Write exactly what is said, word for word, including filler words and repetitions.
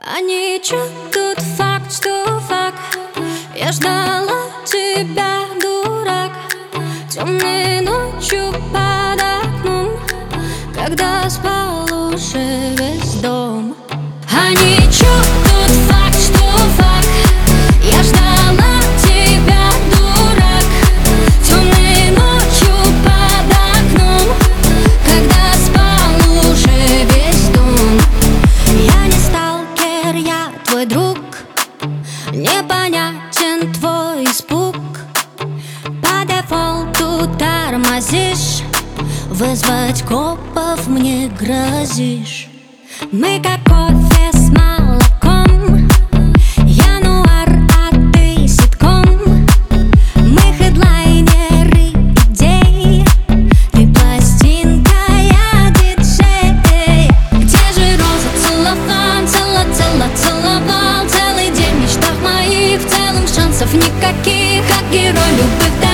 А ничего, тут факт, что факт. Я ждала тебя, дурак, темной ночью под окном, когда спал уже весь дом. А ничего, тут факт, что факт. Я ждала тебя, дурак, темной ночью под окном, когда спал уже весь дом. Я не сталкер, я твой друг, непонятен твой испуг. По дефолту тормозишь, вызвать копов мне грозишь. Мы как кофе с молоком, я нуар, а ты ситком. Мы хедлайнеры идей, ты пластинка, я диджей. Где же роза, целлофан, цело-цело целовал целый день в мечтах моих, в целом шансов никаких, как герой любых.